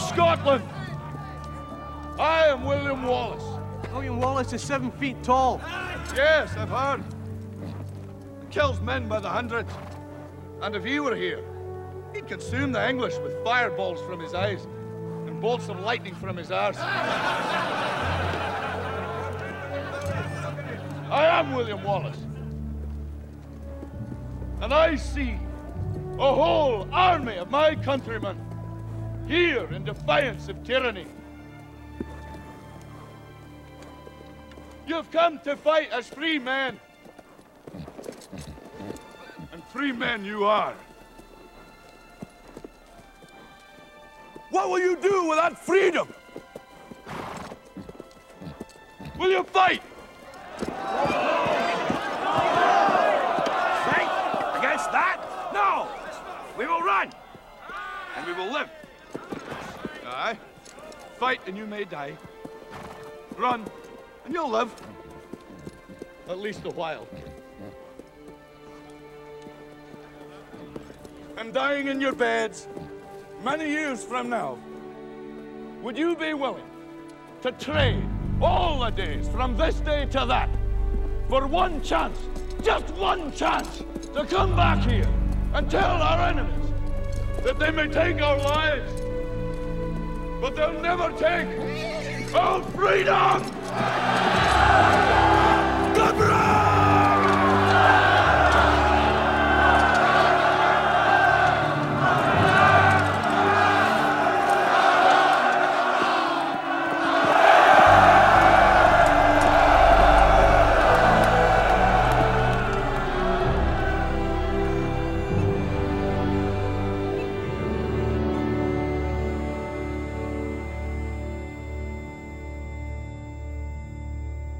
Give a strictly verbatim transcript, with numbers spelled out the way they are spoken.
Scotland. I am William Wallace. William Wallace is seven feet tall. Yes, I've heard. He kills men by the hundreds. And if he were here, he'd consume the English with fireballs from his eyes and bolts of lightning from his arse. I am William Wallace. And I see a whole army of my countrymen here in defiance of tyranny. You've come to fight as free men. And free men you are. What will you do with that freedom? Will you fight? Fight against that? No! We will run! And we will live. Aye. Fight and you may die. Run and you'll live. At least a while. And dying in your beds many years from now, would you be willing to trade all the days from this day to that for one chance, just one chance, to come back here and tell our enemies that they may take our lives, but they'll never take our freedom!